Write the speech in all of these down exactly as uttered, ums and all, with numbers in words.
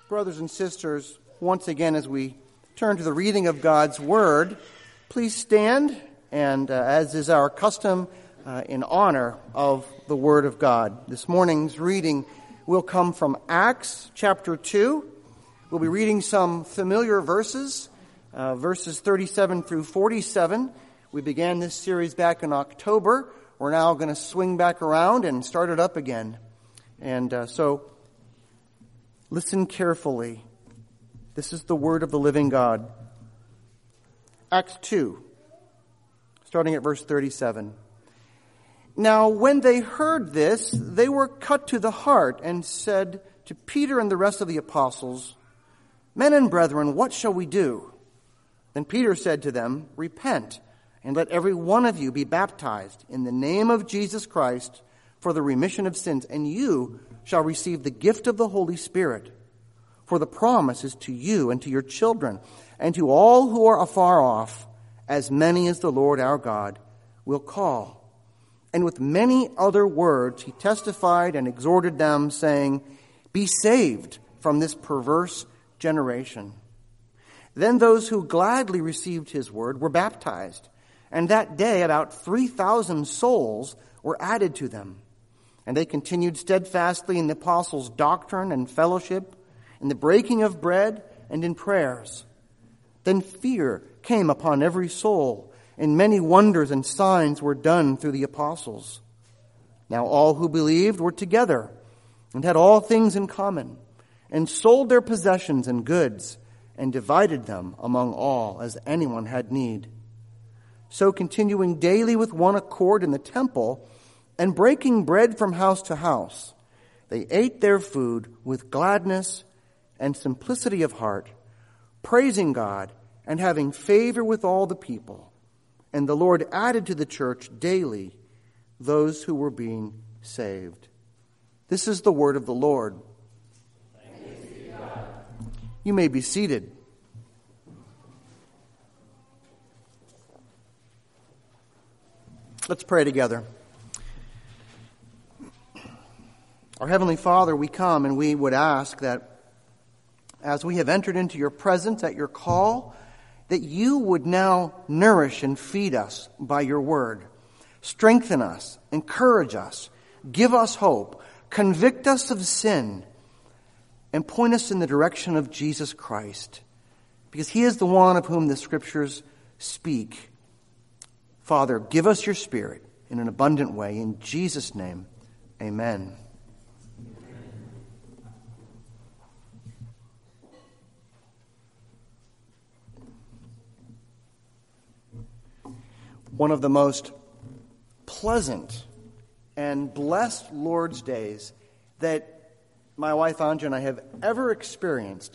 Brothers and sisters, once again as we turn to the reading of God's Word, please stand, and uh, as is our custom, uh, in honor of the Word of God. This morning's reading will come from Acts chapter two. We'll be reading some familiar verses, uh, verses thirty-seven through forty-seven. We began this series back in October. We're now going to swing back around and start it up again. And uh, so, listen carefully. This is the word of the living God. Acts two, starting at verse thirty-seven. Now, when they heard this, they were cut to the heart and said to Peter and the rest of the apostles, "Men and brethren, what shall we do?" Then Peter said to them, "Repent, and let every one of you be baptized in the name of Jesus Christ for the remission of sins, and you shall receive the gift of the Holy Spirit. For the promise is to you and to your children, and to all who are afar off, as many as the Lord our God will call." And with many other words he testified and exhorted them, saying, "Be saved from this perverse generation." Then those who gladly received his word were baptized, and that day about three thousand souls were added to them. And they continued steadfastly in the apostles' doctrine and fellowship, in the breaking of bread, and in prayers. Then fear came upon every soul, and many wonders and signs were done through the apostles. Now all who believed were together, and had all things in common, and sold their possessions and goods, and divided them among all as anyone had need. So continuing daily with one accord in the temple, and breaking bread from house to house, they ate their food with gladness and simplicity of heart, praising God and having favor with all the people. And the Lord added to the church daily those who were being saved. This is the word of the Lord. Thanks be to God. You may be seated. Let's pray together. Our Heavenly Father, we come and we would ask that as we have entered into your presence at your call, that you would now nourish and feed us by your word. Strengthen us, encourage us, give us hope, convict us of sin, and point us in the direction of Jesus Christ, because he is the one of whom the scriptures speak. Father, give us your Spirit in an abundant way. In Jesus' name, amen. One of the most pleasant and blessed Lord's days that my wife Anja and I have ever experienced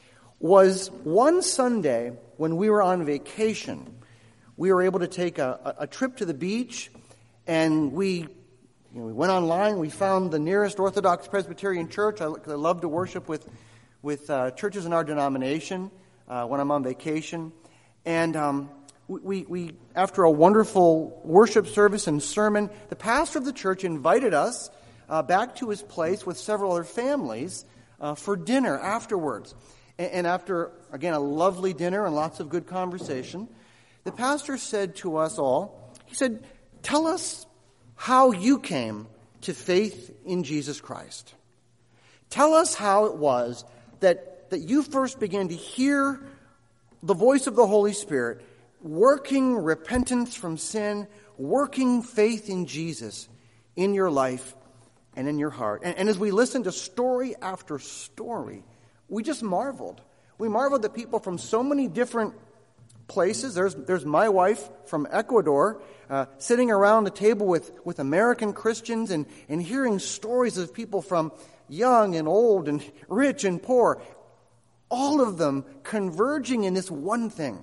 was one Sunday when we were on vacation. We were able to take a, a trip to the beach, and we, you know, we went online. We found the nearest Orthodox Presbyterian church. I, I love to worship with with uh, churches in our denomination uh, when I'm on vacation, and um, we, we after a wonderful worship service and sermon, the pastor of the church invited us uh, back to his place with several other families uh, for dinner afterwards. And, and after again a lovely dinner and lots of good conversation, the pastor said to us all, he said, "Tell us how you came to faith in Jesus Christ. Tell us how it was that, that you first began to hear the voice of the Holy Spirit, working repentance from sin, working faith in Jesus in your life and in your heart." And, and as we listened to story after story, we just marveled. We marveled that people from so many different places. There's there's my wife from Ecuador uh, sitting around a table with, with American Christians and, and hearing stories of people from young and old and rich and poor, all of them converging in this one thing.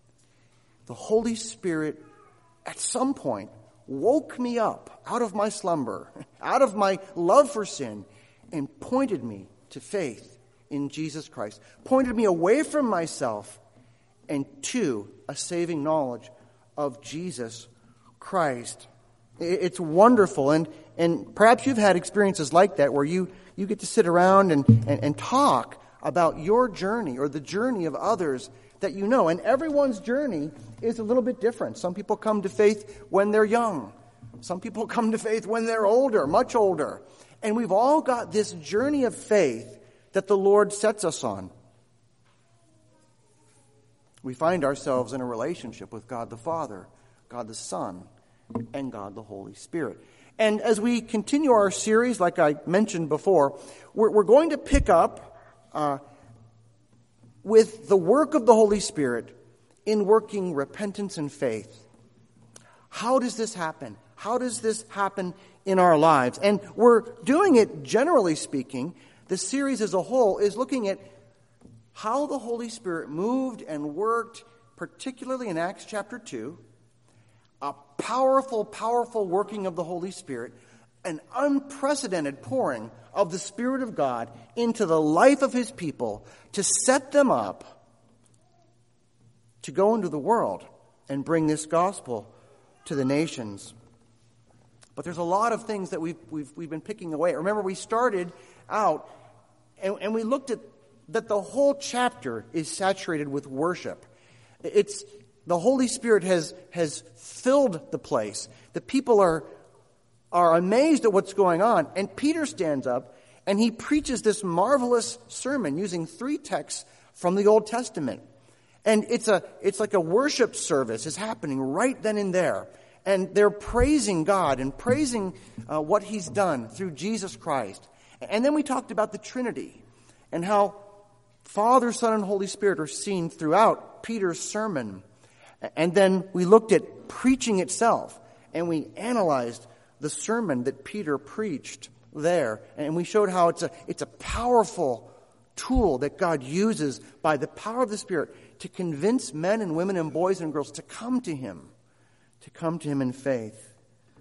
The Holy Spirit at some point woke me up out of my slumber, out of my love for sin, and pointed me to faith in Jesus Christ, pointed me away from myself and to a saving knowledge of Jesus Christ. It's wonderful, and, and perhaps you've had experiences like that where you, you get to sit around and, and, and talk about your journey or the journey of others that you know. And everyone's journey is a little bit different. Some people come to faith when they're young. Some people come to faith when they're older, much older. And we've all got this journey of faith that the Lord sets us on. We find ourselves in a relationship with God the Father, God the Son, and God the Holy Spirit. And as we continue our series, like I mentioned before, we're, we're going to pick up uh, with the work of the Holy Spirit in working repentance and faith. How does this happen? How does this happen in our lives? And we're doing it, generally speaking. The series as a whole is looking at how the Holy Spirit moved and worked, particularly in Acts chapter two, a powerful, powerful working of the Holy Spirit, an unprecedented pouring of the Spirit of God into the life of His people to set them up to go into the world and bring this gospel to the nations. But there's a lot of things that we've we've we've been picking away. Remember, we started out and, and we looked at that the whole chapter is saturated with worship. It's the Holy Spirit has has filled the place. The people are are amazed at what's going on, and Peter stands up and he preaches this marvelous sermon using three texts from the Old Testament. And it's a it's like a worship service is happening right then and there. And they're praising God and praising uh, what He's done through Jesus Christ. And then we talked about the Trinity and how Father, Son, and Holy Spirit are seen throughout Peter's sermon. And then we looked at preaching itself, and we analyzed the sermon that Peter preached there. And we showed how it's a it's a powerful tool that God uses by the power of the Spirit to convince men and women and boys and girls to come to Him, to come to Him in faith.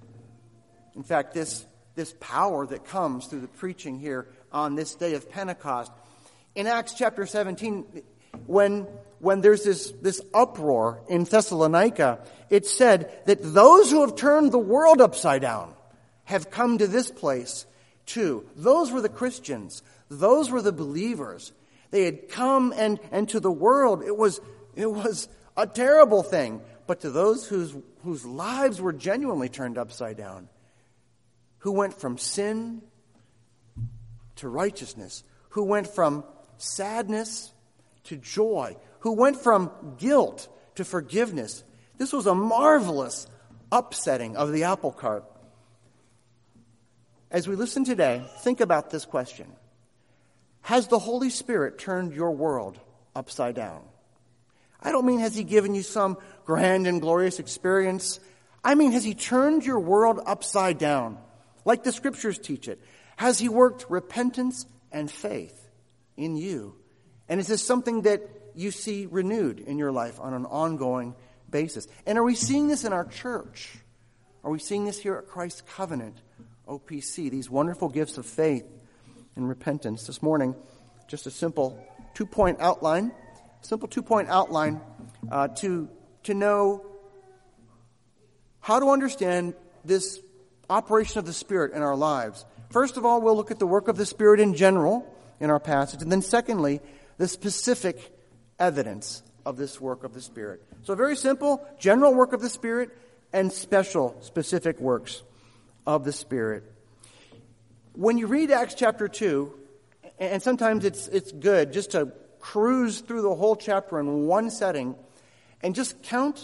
In fact, this, this power that comes through the preaching here on this day of Pentecost, in Acts chapter seventeen, when, when there's this, this uproar in Thessalonica, it said that those who have turned the world upside down have come to this place too. Those were the Christians. Those were the believers. They had come and, and to the world, it was, it was a terrible thing. But to those whose, whose lives were genuinely turned upside down, who went from sin to righteousness, who went from sadness to joy, who went from guilt to forgiveness. This was a marvelous upsetting of the apple cart. As we listen today, think about this question. Has the Holy Spirit turned your world upside down? I don't mean has He given you some grand and glorious experience. I mean, has He turned your world upside down, like the Scriptures teach it? Has He worked repentance and faith in you? And is this something that you see renewed in your life on an ongoing basis? And are we seeing this in our church? Are we seeing this here at Christ's Covenant, O P C, these wonderful gifts of faith and repentance? This morning, just a simple two-point outline, simple two-point outline uh, to, to know how to understand this operation of the Spirit in our lives. First of all, we'll look at the work of the Spirit in general in our passage, and then secondly, the specific evidence of this work of the Spirit. So very simple, general work of the Spirit and special, specific works of the Spirit. When you read Acts chapter two, and sometimes it's it's good just to cruise through the whole chapter in one setting and just count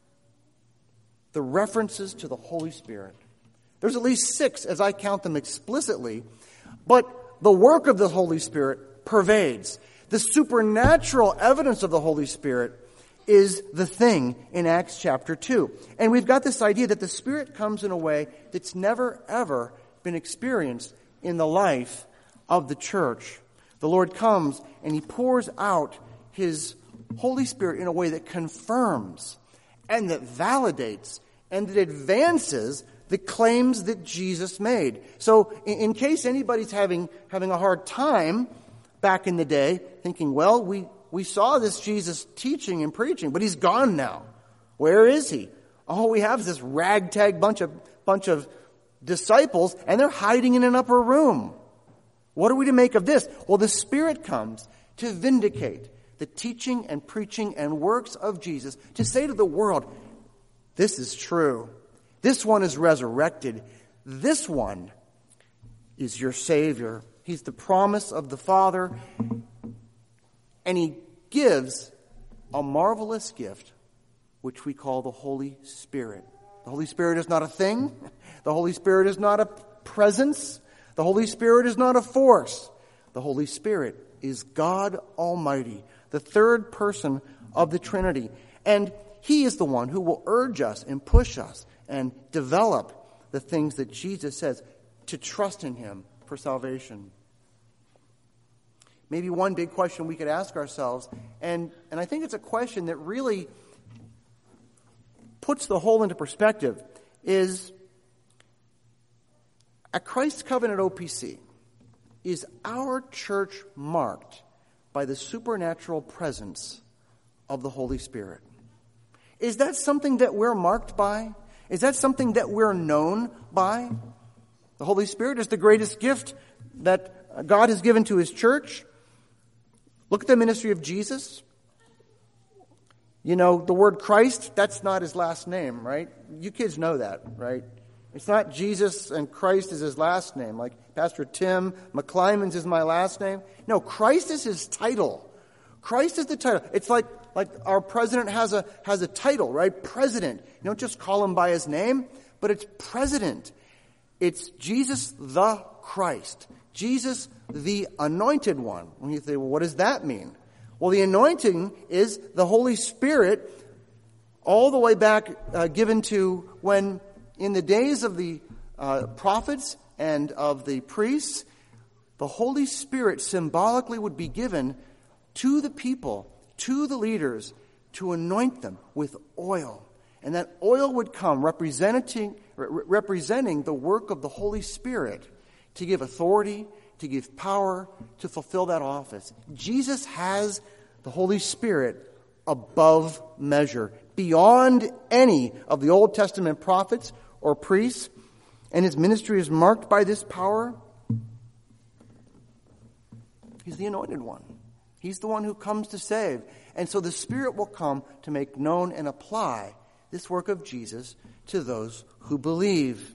the references to the Holy Spirit. There's at least six as I count them explicitly, but the work of the Holy Spirit pervades. The supernatural evidence of the Holy Spirit is the thing in Acts chapter two. And we've got this idea that the Spirit comes in a way that's never, ever been experienced in the life of the church. The Lord comes and He pours out His Holy Spirit in a way that confirms and that validates and that advances the claims that Jesus made. So in, in case anybody's having, having a hard time back in the day, thinking, well, we, we saw this Jesus teaching and preaching, but He's gone now. Where is He? All we have is this ragtag bunch of bunch of disciples, and they're hiding in an upper room. What are we to make of this? Well, the Spirit comes to vindicate the teaching and preaching and works of Jesus, to say to the world, this is true. This one is resurrected. This one is your Savior. He's the promise of the Father, and he gives a marvelous gift, which we call the Holy Spirit. The Holy Spirit is not a thing. The Holy Spirit is not a presence. The Holy Spirit is not a force. The Holy Spirit is God Almighty, the third person of the Trinity. And he is the one who will urge us and push us and develop the things that Jesus says to trust in him for salvation. Maybe one big question we could ask ourselves, and, and I think it's a question that really puts the whole into perspective, is at Christ's Covenant O P C, is our church marked by the supernatural presence of the Holy Spirit? Is that something that we're marked by? Is that something that we're known by? The Holy Spirit is the greatest gift that God has given to his church. Look at the ministry of Jesus. You know, the word Christ, that's not his last name, right? You kids know that, right? It's not Jesus and Christ is his last name. Like Pastor Tim McClymonds is my last name. No, Christ is his title. Christ is the title. It's like like our president has a has a title, right? President. You don't just call him by his name, but it's president. It's Jesus the Christ. Jesus the Anointed One. When you say, well, what does that mean? Well, the anointing is the Holy Spirit all the way back uh, given to when in the days of the uh, prophets and of the priests, the Holy Spirit symbolically would be given to the people, to the leaders, to anoint them with oil. And that oil would come representing, re- representing the work of the Holy Spirit to give authority, to give power, to fulfill that office. Jesus has the Holy Spirit above measure, beyond any of the Old Testament prophets or priests, and his ministry is marked by this power. He's the anointed one. He's the one who comes to save. And so the Spirit will come to make known and apply this work of Jesus to those who believe.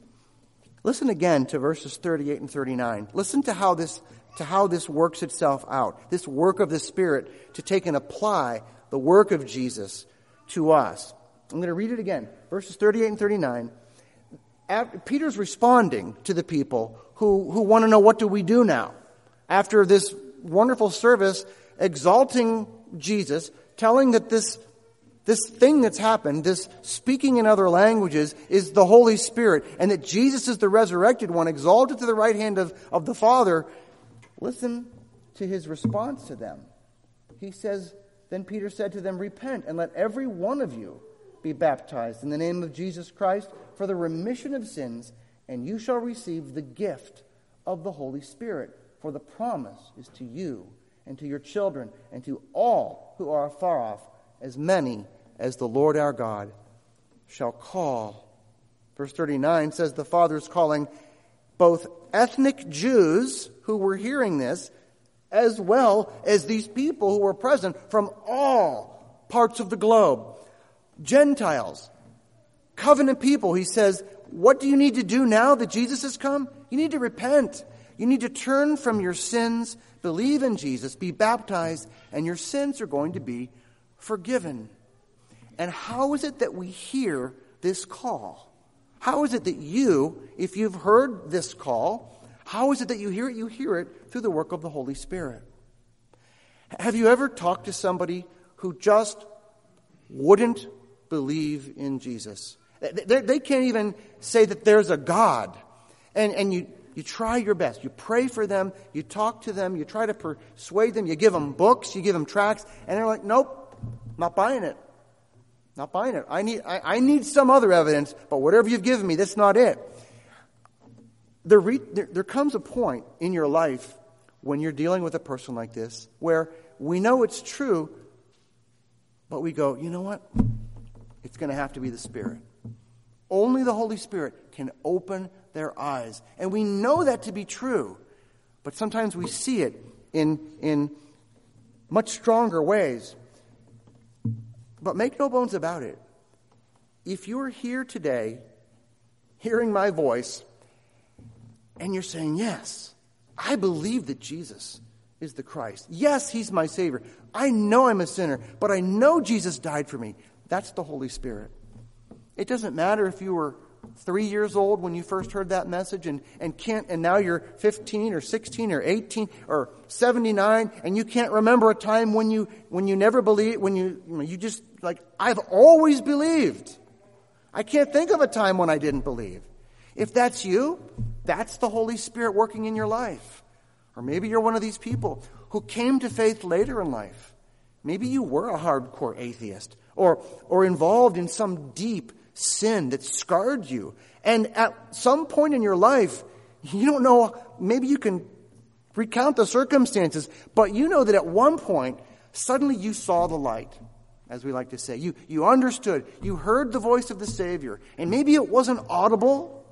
Listen again to verses thirty-eight and thirty-nine. Listen to how this to how this works itself out. This work of the Spirit to take and apply the work of Jesus to us. I'm going to read it again. Verses thirty-eight and thirty-nine. After, Peter's responding to the people who, who want to know, what do we do now? After this wonderful service, exalting Jesus, telling that this This thing that's happened, this speaking in other languages, is the Holy Spirit, and that Jesus is the resurrected one, exalted to the right hand of, of the Father. Listen to his response to them. He says, then Peter said to them, repent, and let every one of you be baptized in the name of Jesus Christ for the remission of sins, and you shall receive the gift of the Holy Spirit. For the promise is to you and to your children and to all who are afar off, as many as the Lord our God shall call. Verse thirty-nine says the Father is calling both ethnic Jews who were hearing this, as well as these people who were present from all parts of the globe. Gentiles, covenant people. He says, what do you need to do now that Jesus has come? You need to repent. You need to turn from your sins, believe in Jesus, be baptized, and your sins are going to be forgiven. And how is it that we hear this call? How is it that you, if you've heard this call, how is it that you hear it? You hear it through the work of the Holy Spirit. Have you ever talked to somebody who just wouldn't believe in Jesus? They, they can't even say that there's a God. And, and you, you try your best. You pray for them. You talk to them. You try to persuade them. You give them books. You give them tracts. And they're like, nope, not buying it. Not buying it. I need, I, I need some other evidence, but whatever you've given me, that's not it. There, re, there, there comes a point in your life when you're dealing with a person like this where we know it's true, but we go, you know what? It's going to have to be the Spirit. Only the Holy Spirit can open their eyes. And we know that to be true, but sometimes we see it in, in much stronger ways. But make no bones about it. If you're here today, hearing my voice, and you're saying, yes, I believe that Jesus is the Christ. Yes, he's my Savior. I know I'm a sinner, but I know Jesus died for me. That's the Holy Spirit. It doesn't matter if you were three years old when you first heard that message and, and can't, and now you're fifteen or sixteen or eighteen or seventy-nine and you can't remember a time when you, when you never believed, when you, you know, you just like, I've always believed. I can't think of a time when I didn't believe. If that's you, that's the Holy Spirit working in your life. Or maybe you're one of these people who came to faith later in life. Maybe you were a hardcore atheist or, or involved in some deep sin that scarred you. And at some point in your life, you don't know, maybe you can recount the circumstances, but you know that at one point, suddenly you saw the light, as we like to say. You, you understood, you heard the voice of the Savior. And maybe it wasn't audible,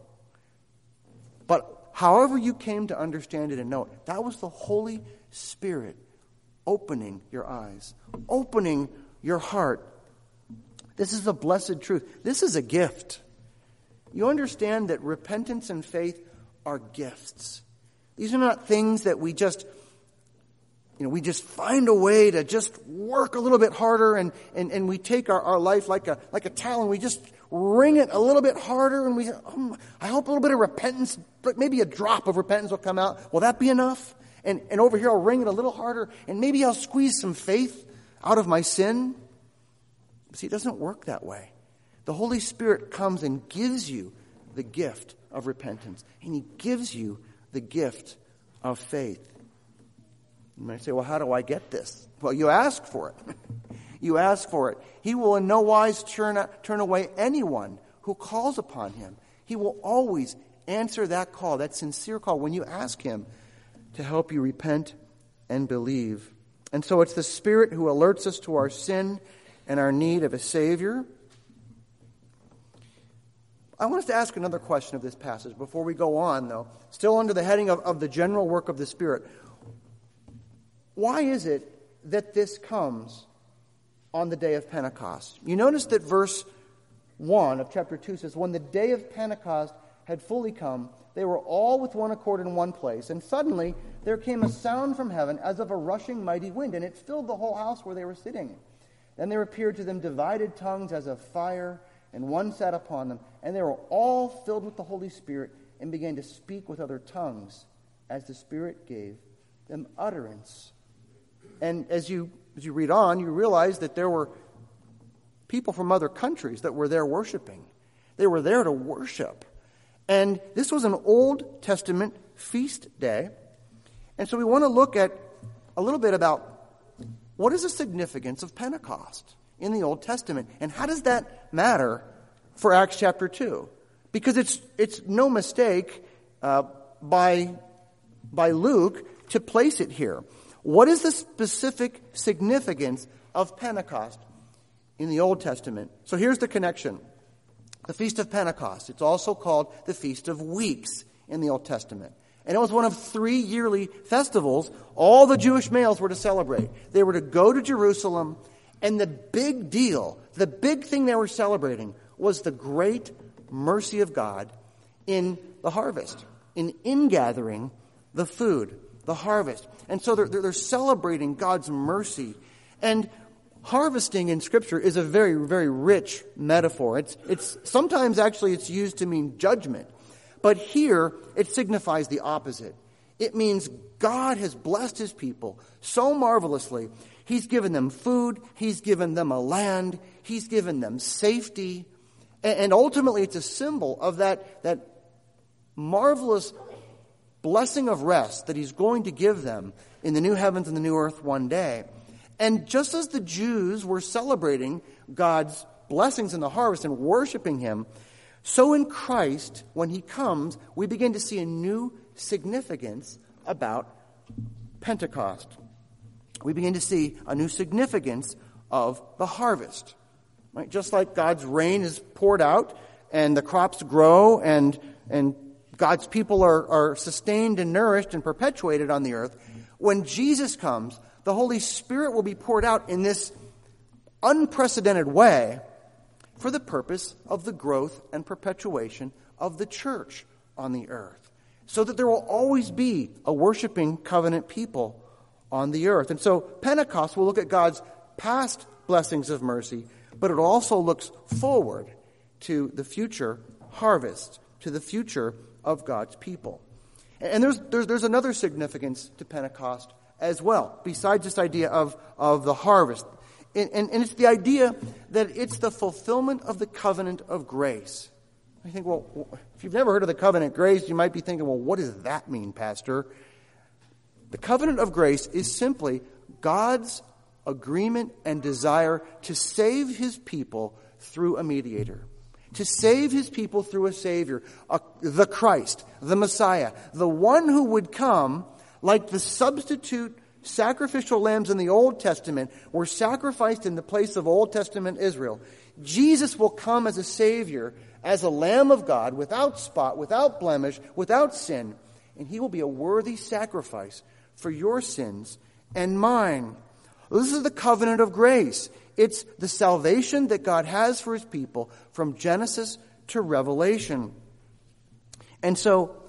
but however you came to understand it and know it, that was the Holy Spirit opening your eyes, opening your heart. This is a blessed truth. This is a gift. You understand that repentance and faith are gifts. These are not things that we just, you know, we just find a way to just work a little bit harder and, and, and we take our, our life like a like a talon. We just wring it a little bit harder and we, um, I hope a little bit of repentance, but maybe a drop of repentance will come out. Will that be enough? And, and over here I'll wring it a little harder and maybe I'll squeeze some faith out of my sin. See, it doesn't work that way. The Holy Spirit comes and gives you the gift of repentance. And he gives you the gift of faith. You might say, well, how do I get this? Well, you ask for it. You ask for it. He will in no wise turn, turn away anyone who calls upon him. He will always answer that call, that sincere call, when you ask him to help you repent and believe. And so it's the Spirit who alerts us to our sin and our need of a Savior. I want us to ask another question of this passage before we go on, though, still under the heading of, of the general work of the Spirit. Why is it that this comes on the day of Pentecost? You notice that verse one of chapter two says, when the day of Pentecost had fully come, they were all with one accord in one place, and suddenly there came a sound from heaven as of a rushing mighty wind, and it filled the whole house where they were sitting. Then there appeared to them divided tongues as of fire, and one sat upon them. And they were all filled with the Holy Spirit and began to speak with other tongues as the Spirit gave them utterance. And as you as you read on, you realize that there were people from other countries that were there worshiping. They were there to worship. And this was an Old Testament feast day. And so we want to look at a little bit about what is the significance of Pentecost in the Old Testament? And how does that matter for Acts chapter two? Because it's it's no mistake uh, by, by Luke to place it here. What is the specific significance of Pentecost in the Old Testament? So here's the connection. The Feast of Pentecost. It's also called the Feast of Weeks in the Old Testament. And it was one of three yearly festivals all the Jewish males were to celebrate. They were to go to Jerusalem, and the big deal, the big thing they were celebrating was the great mercy of God in the harvest, in ingathering the food, the harvest. And so they're, they're celebrating God's mercy. And harvesting in Scripture is a very, very rich metaphor. It's, it's sometimes actually it's used to mean judgment. But here, it signifies the opposite. It means God has blessed his people so marvelously. He's given them food. He's given them a land. He's given them safety. And ultimately, it's a symbol of that, that marvelous blessing of rest that he's going to give them in the new heavens and the new earth one day. And just as the Jews were celebrating God's blessings in the harvest and worshiping him, so in Christ, when he comes, we begin to see a new significance about Pentecost. We begin to see a new significance of the harvest. Right? Just like God's rain is poured out and the crops grow and, and God's people are, are sustained and nourished and perpetuated on the earth, when Jesus comes, the Holy Spirit will be poured out in this unprecedented way for the purpose of the growth and perpetuation of the church on the earth, so that there will always be a worshiping covenant people on the earth. And so Pentecost will look at God's past blessings of mercy, but it also looks forward to the future harvest, to the future of God's people. And there's there's, there's another significance to Pentecost as well, besides this idea of, of the harvest. And, and, and it's the idea that it's the fulfillment of the covenant of grace. I think, well, if you've never heard of the covenant of grace, you might be thinking, well, what does that mean, Pastor? The covenant of grace is simply God's agreement and desire to save his people through a mediator, to save his people through a Savior, a, the Christ, the Messiah, the one who would come like the substitute sacrificial lambs in the Old Testament were sacrificed in the place of Old Testament Israel. Jesus will come as a Savior, as a Lamb of God, without spot, without blemish, without sin, and he will be a worthy sacrifice for your sins and mine. This is the covenant of grace. It's the salvation that God has for his people from Genesis to Revelation. And so,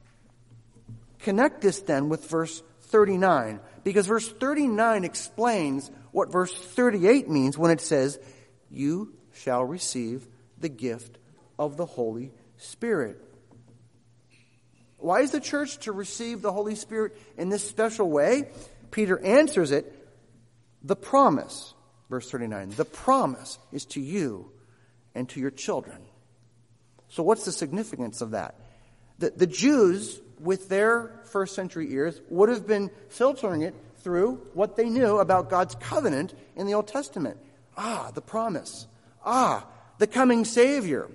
connect this then with verse thirty-nine, because verse thirty-nine explains what verse thirty-eight means when it says, "You shall receive the gift of the Holy Spirit." Why is the church to receive the Holy Spirit in this special way? Peter answers it, the promise, verse thirty-nine, the promise is to you and to your children. So what's the significance of that? The, the Jews, with their first century ears, would have been filtering it through what they knew about God's covenant in the Old Testament. Ah, the promise. Ah, the coming Savior.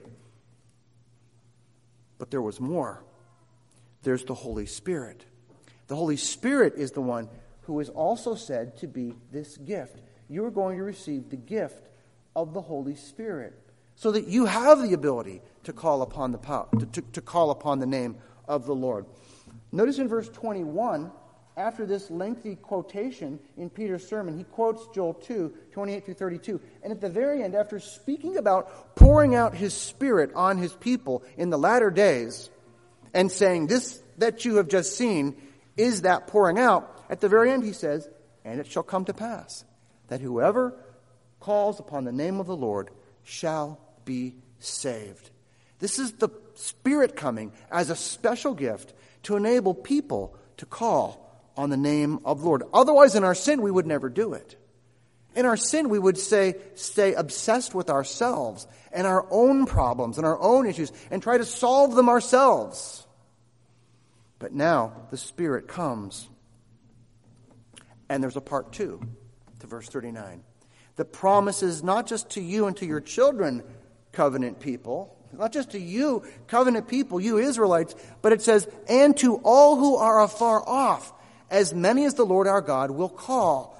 But there was more. There's the Holy Spirit. The Holy Spirit is the one who is also said to be this gift. You are going to receive the gift of the Holy Spirit, so that you have the ability to call upon the power, to, to, to call upon the name of the Lord. Notice in verse twenty-one, after this lengthy quotation in Peter's sermon, he quotes Joel two, twenty-eight through thirty-two. And at the very end, after speaking about pouring out his Spirit on his people in the latter days, and saying, this that you have just seen is that pouring out, at the very end he says, and it shall come to pass that whoever calls upon the name of the Lord shall be saved. This is the Spirit coming as a special gift to enable people to call on the name of the Lord. Otherwise, in our sin, we would never do it. In our sin, we would say, stay obsessed with ourselves and our own problems and our own issues and try to solve them ourselves. But now the Spirit comes. And there's a part two to verse thirty-nine. The promise is not just to you and to your children, covenant people, not just to you, covenant people, you Israelites, but it says, and to all who are afar off, as many as the Lord our God will call.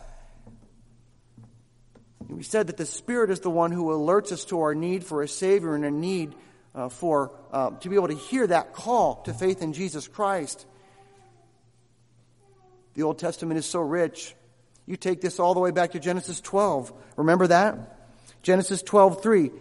We said that the Spirit is the one who alerts us to our need for a Savior and a need uh, for uh, to be able to hear that call to faith in Jesus Christ. The Old Testament is so rich. You take this all the way back to Genesis twelve. Remember that? Genesis twelve three.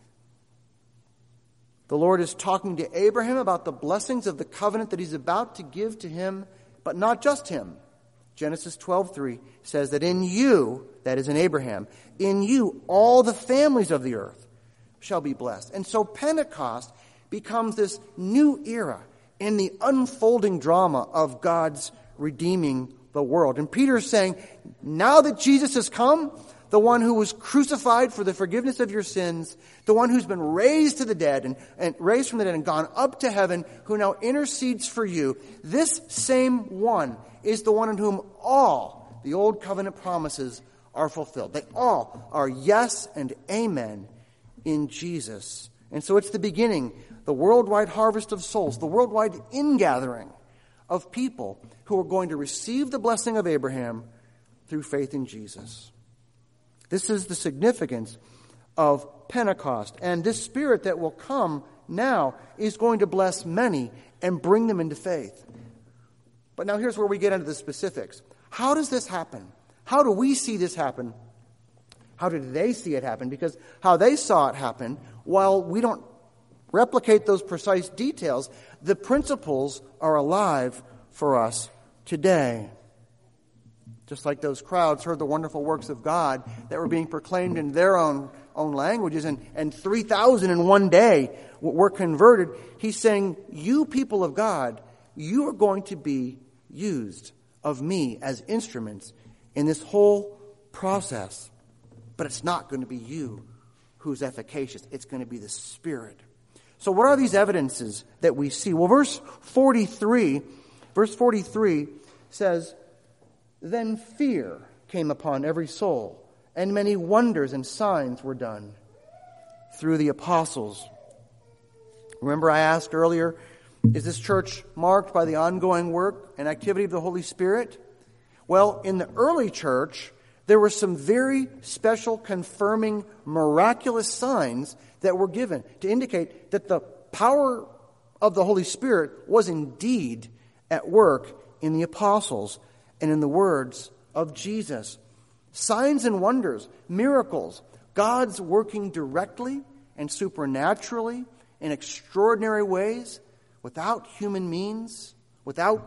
The Lord is talking to Abraham about the blessings of the covenant that he's about to give to him, but not just him. Genesis twelve three says that in you, that is in Abraham, in you all the families of the earth shall be blessed. And so Pentecost becomes this new era in the unfolding drama of God's redeeming the world. And Peter is saying, now that Jesus has come, the one who was crucified for the forgiveness of your sins, the one who's been raised to the dead and, and raised from the dead and gone up to heaven, who now intercedes for you, this same one is the one in whom all the old covenant promises are fulfilled. They all are yes and amen in Jesus. And so it's the beginning, the worldwide harvest of souls, the worldwide ingathering of people who are going to receive the blessing of Abraham through faith in Jesus. This is the significance of Pentecost. And this Spirit that will come now is going to bless many and bring them into faith. But now here's where we get into the specifics. How does this happen? How how do we see this happen? How did they see it happen? Because how they saw it happen, while we don't replicate those precise details, the principles are alive for us today. Just like those crowds heard the wonderful works of God that were being proclaimed in their own, own languages, and, and three thousand in one day were converted, he's saying, you people of God, you are going to be used of me as instruments in this whole process. But it's not going to be you who's efficacious. It's going to be the Spirit. So what are these evidences that we see? Well, verse forty-three, verse forty-three says, then fear came upon every soul, and many wonders and signs were done through the apostles. Remember I asked earlier, is this church marked by the ongoing work and activity of the Holy Spirit? Well, in the early church, there were some very special confirming miraculous signs that were given to indicate that the power of the Holy Spirit was indeed at work in the apostles and in the words of Jesus. Signs and wonders, miracles, God's working directly and supernaturally in extraordinary ways without human means, without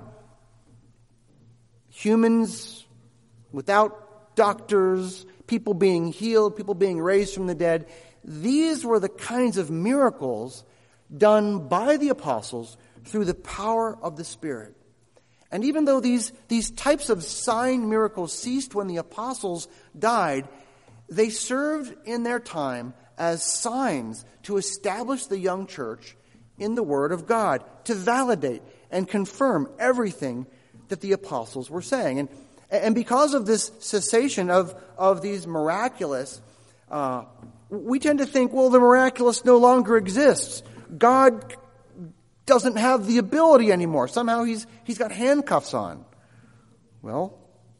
humans, without doctors, people being healed, people being raised from the dead. These were the kinds of miracles done by the apostles through the power of the Spirit. And even though these, these types of sign miracles ceased when the apostles died, they served in their time as signs to establish the young church in the Word of God, to validate and confirm everything that the apostles were saying. And, and because of this cessation of, of these miraculous, uh, we tend to think, well, the miraculous no longer exists. God doesn't have the ability anymore. Somehow he's he's got handcuffs on. Well,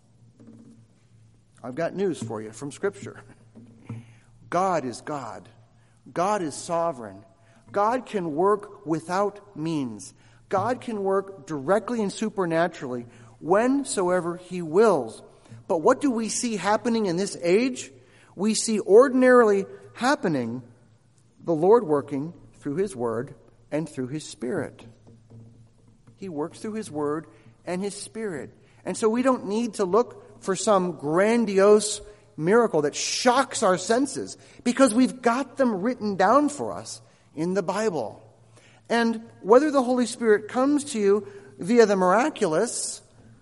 I've got news for you from Scripture. God is God. God is sovereign. God can work without means. God can work directly and supernaturally whensoever He wills. But what do we see happening in this age? We see ordinarily happening the Lord working through His Word and through His Spirit. He works through His Word and His Spirit. And so we don't need to look for some grandiose miracle that shocks our senses, because we've got them written down for us in the Bible. And whether the Holy Spirit comes to you via the miraculous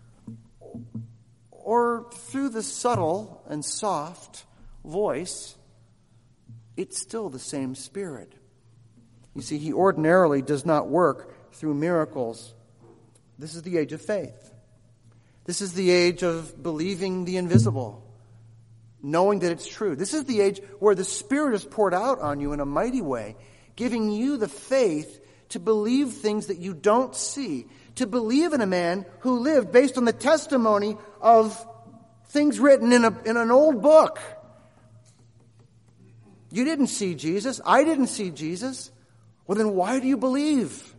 or through the subtle and soft voice, it's still the same Spirit. You see, He ordinarily does not work through miracles. This is the age of faith. This is the age of believing the invisible, knowing that it's true. This is the age where the Spirit is poured out on you in a mighty way, giving you the faith to believe things that you don't see, to believe in a man who lived based on the testimony of things written in a in an old book. You didn't see Jesus. I didn't see Jesus. Well, then why do you believe?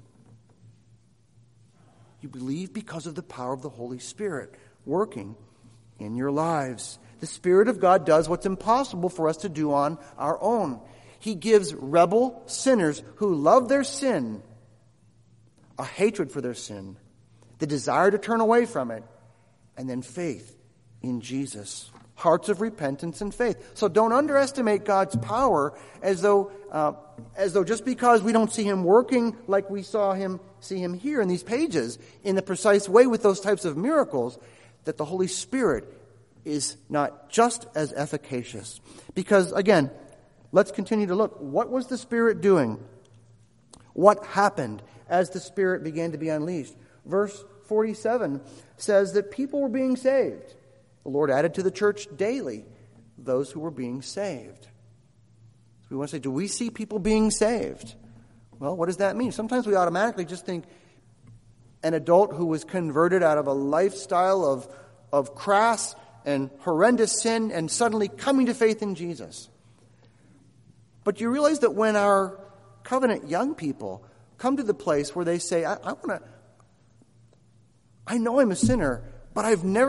You believe because of the power of the Holy Spirit working in your lives. The Spirit of God does what's impossible for us to do on our own. He gives rebel sinners who love their sin a hatred for their sin, the desire to turn away from it, and then faith in Jesus. Hearts of repentance and faith. So don't underestimate God's power as though uh, as though just because we don't see Him working like we saw Him see Him here in these pages in the precise way with those types of miracles, that the Holy Spirit is not just as efficacious. Because again, let's continue to look. What was the Spirit doing? What happened as the Spirit began to be unleashed? Verse forty-seven says that people were being saved. The Lord added to the church daily those who were being saved. So we want to say, do we see people being saved? Well, what does that mean? Sometimes we automatically just think an adult who was converted out of a lifestyle of, of crass and horrendous sin and suddenly coming to faith in Jesus. But you realize that when our covenant young people come to the place where they say, I, I want to, I know I'm a sinner, but I've never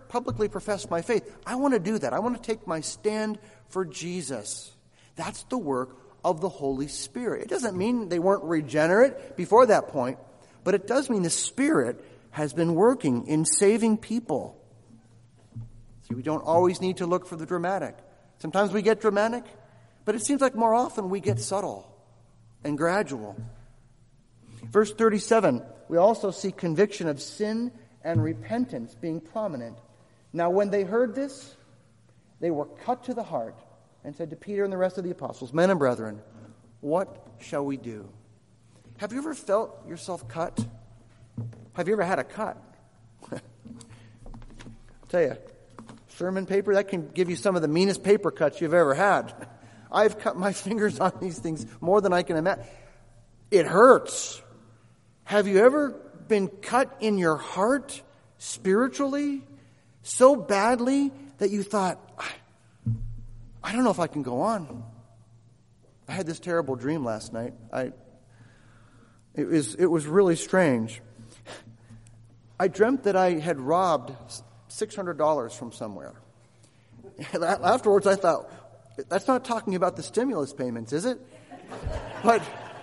publicly profess my faith. I want to do that. I want to take my stand for Jesus. That's the work of the Holy Spirit. It doesn't mean they weren't regenerate before that point, but it does mean the Spirit has been working in saving people. See, we don't always need to look for the dramatic. Sometimes we get dramatic, but it seems like more often we get subtle and gradual. Verse thirty-seven, we also see conviction of sin and repentance being prominent. Now when they heard this, they were cut to the heart and said to Peter and the rest of the apostles, "Men and brethren, what shall we do?" Have you ever felt yourself cut? Have you ever had a cut? I'll tell you, sermon paper, that can give you some of the meanest paper cuts you've ever had. I've cut my fingers on these things more than I can imagine. It hurts. Have you ever been cut in your heart spiritually so badly that you thought, I don't know if I can go on? I had this terrible dream last night. I it was it was really strange. I dreamt that I had robbed six hundred dollars from somewhere. Afterwards, I thought, that's not talking about the stimulus payments, is it? But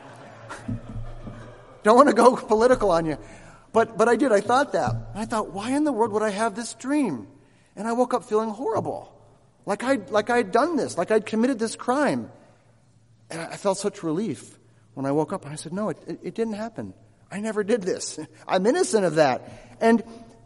don't want to go political on you. But but I did. I thought that. And I thought, why in the world would I have this dream? And I woke up feeling horrible. Like I'd, like I'd done this. Like I'd committed this crime. And I felt such relief when I woke up. And I said, no, it, it, it didn't happen. I never did this. I'm innocent of that. And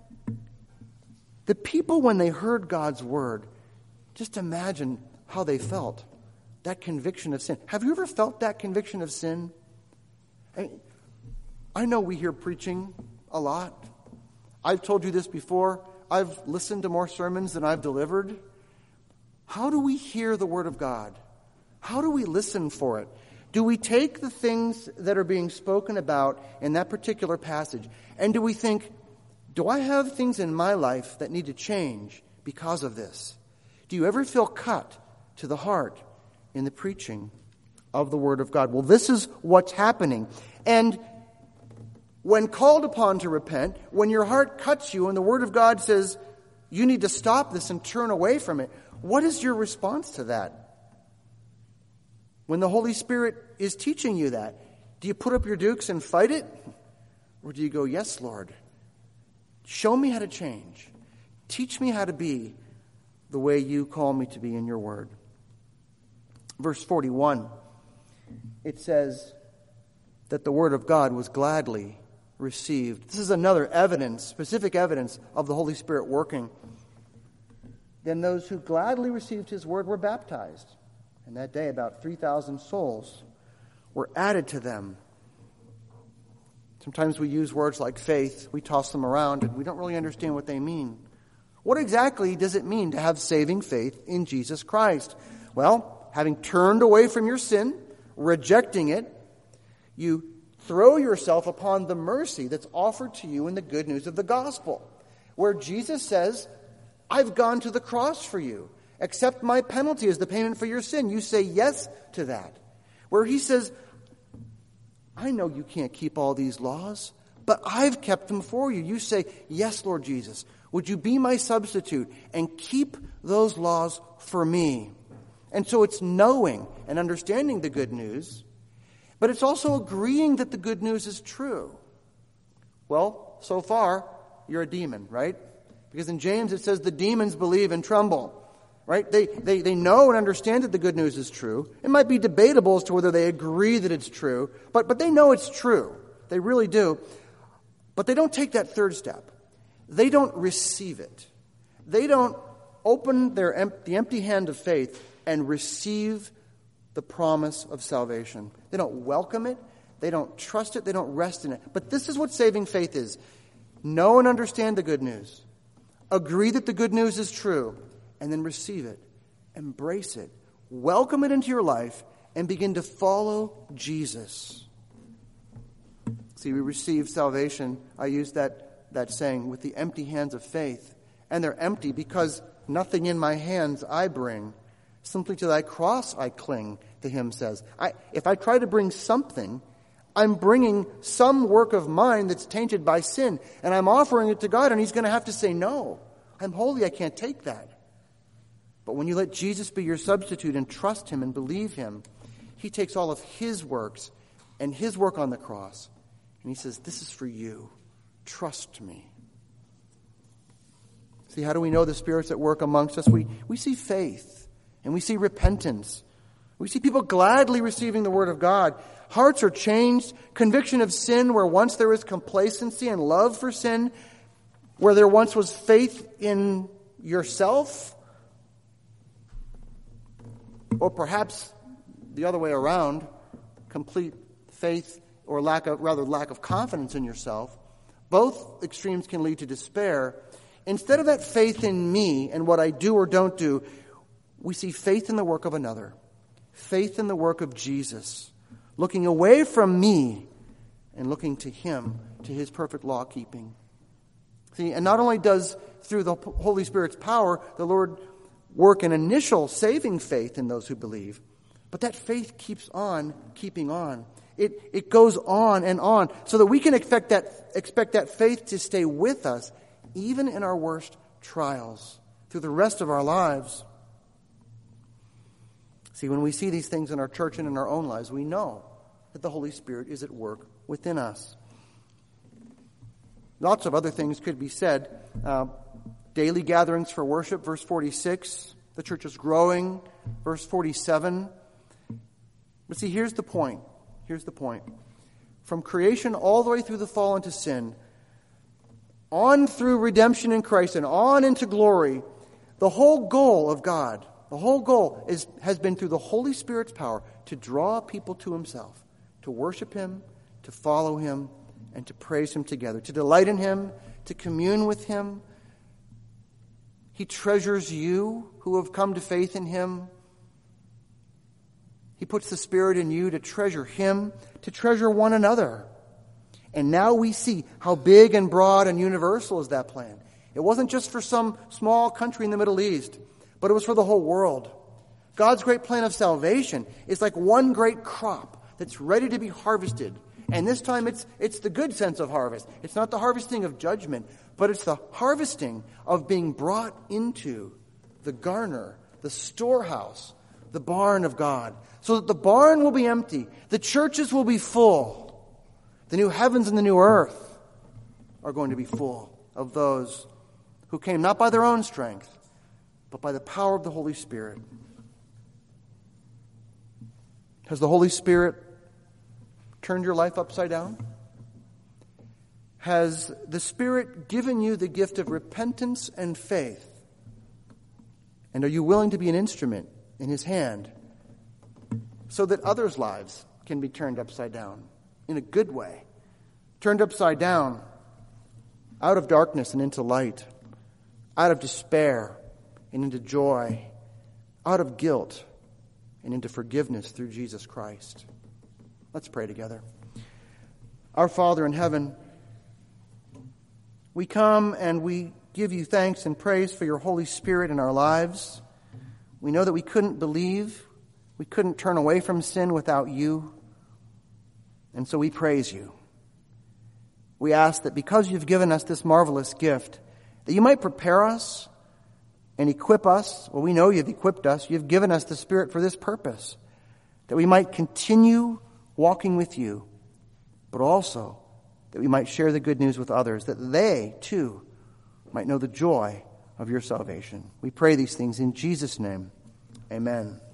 the people, when they heard God's word, just imagine how they felt. That conviction of sin. Have you ever felt that conviction of sin? I mean, I know we hear preaching a lot. I've told you this before. I've listened to more sermons than I've delivered. How do we hear the Word of God? How do we listen for it? Do we take the things that are being spoken about in that particular passage, and do we think, do I have things in my life that need to change because of this? Do you ever feel cut to the heart in the preaching of the Word of God? Well, this is what's happening. And when called upon to repent, when your heart cuts you and the Word of God says, you need to stop this and turn away from it, what is your response to that? When the Holy Spirit is teaching you that, do you put up your dukes and fight it? Or do you go, yes, Lord, show me how to change. Teach me how to be the way you call me to be in your Word. Verse forty-one, it says that the Word of God was gladly received. This is another evidence, specific evidence of the Holy Spirit working. Then those who gladly received His Word were baptized. And that day about three thousand souls were added to them. Sometimes we use words like faith, we toss them around, and we don't really understand what they mean. What exactly does it mean to have saving faith in Jesus Christ? Well, having turned away from your sin, rejecting it, you throw yourself upon the mercy that's offered to you in the good news of the gospel, where Jesus says, I've gone to the cross for you. Accept my penalty as the payment for your sin. You say yes to that. Where he says, I know you can't keep all these laws, but I've kept them for you. You say, yes, Lord Jesus, would you be my substitute and keep those laws for me? And so it's knowing and understanding the good news, but it's also agreeing that the good news is true. Well, so far, you're a demon, right? Because in James it says the demons believe and tremble, right? They, they, they know and understand that the good news is true. It might be debatable as to whether they agree that it's true, but, but they know it's true. They really do. But they don't take that third step. They don't receive it. They don't open their em- the empty hand of faith and receive the promise of salvation. They don't welcome it. They don't trust it. They don't rest in it. But this is what saving faith is. Know and understand the good news. Agree that the good news is true. And then receive it. Embrace it. Welcome it into your life. And begin to follow Jesus. See, we receive salvation. I use that, that saying, with the empty hands of faith. And they're empty because nothing in my hands I bring. Simply to thy cross I cling, the hymn says. I, if I try to bring something, I'm bringing some work of mine that's tainted by sin. And I'm offering it to God, and He's going to have to say, no, I'm holy, I can't take that. But when you let Jesus be your substitute and trust him and believe him, he takes all of his works and his work on the cross, and he says, this is for you. Trust me. See, how do we know the Spirit's at work amongst us? We, we see faith, and we see repentance. We see people gladly receiving the Word of God. Hearts are changed. Conviction of sin where once there was complacency and love for sin, where there once was faith in yourself, or perhaps the other way around, complete faith or lack of, rather lack of confidence in yourself. Both extremes can lead to despair. Instead of that faith in me and what I do or don't do, we see faith in the work of another. Faith in the work of Jesus. Looking away from me and looking to him, to his perfect law keeping. See, and not only does, through the Holy Spirit's power, the Lord work an initial saving faith in those who believe, but that faith keeps on keeping on. It, it goes on and on so that we can expect that, expect that faith to stay with us even in our worst trials through the rest of our lives. See, when we see these things in our church and in our own lives, we know that the Holy Spirit is at work within us. Lots of other things could be said. Uh, daily gatherings for worship, verse forty-six. The church is growing, verse forty-seven. But see, here's the point. Here's the point. From creation all the way through the fall into sin, on through redemption in Christ and on into glory, the whole goal of God, the whole goal is has been through the Holy Spirit's power to draw people to himself, to worship him, to follow him, and to praise him together, to delight in him, to commune with him. He treasures you who have come to faith in him. He puts the Spirit in you to treasure him, to treasure one another. And now we see how big and broad and universal is that plan. It wasn't just for some small country in the Middle East, but it was for the whole world. God's great plan of salvation is like one great crop that's ready to be harvested. And this time it's it's the good sense of harvest. It's not the harvesting of judgment, but it's the harvesting of being brought into the garner, the storehouse, the barn of God, so that the barn will be empty, the churches will be full, the new heavens and the new earth are going to be full of those who came not by their own strength, but by the power of the Holy Spirit. Has the Holy Spirit turned your life upside down? Has the Spirit given you the gift of repentance and faith? And are you willing to be an instrument in his hand so that others' lives can be turned upside down in a good way? Turned upside down out of darkness and into light, out of despair and into joy, out of guilt and into forgiveness through Jesus Christ. Let's pray together. Our Father in heaven, we come and we give you thanks and praise for your Holy Spirit in our lives. We know that we couldn't believe, we couldn't turn away from sin without you, and so we praise you. We ask that because you've given us this marvelous gift, that you might prepare us and equip us. Well, we know you've equipped us. You've given us the Spirit for this purpose, that we might continue walking with you, but also that we might share the good news with others, that they, too, might know the joy of your salvation. We pray these things in Jesus' name. Amen.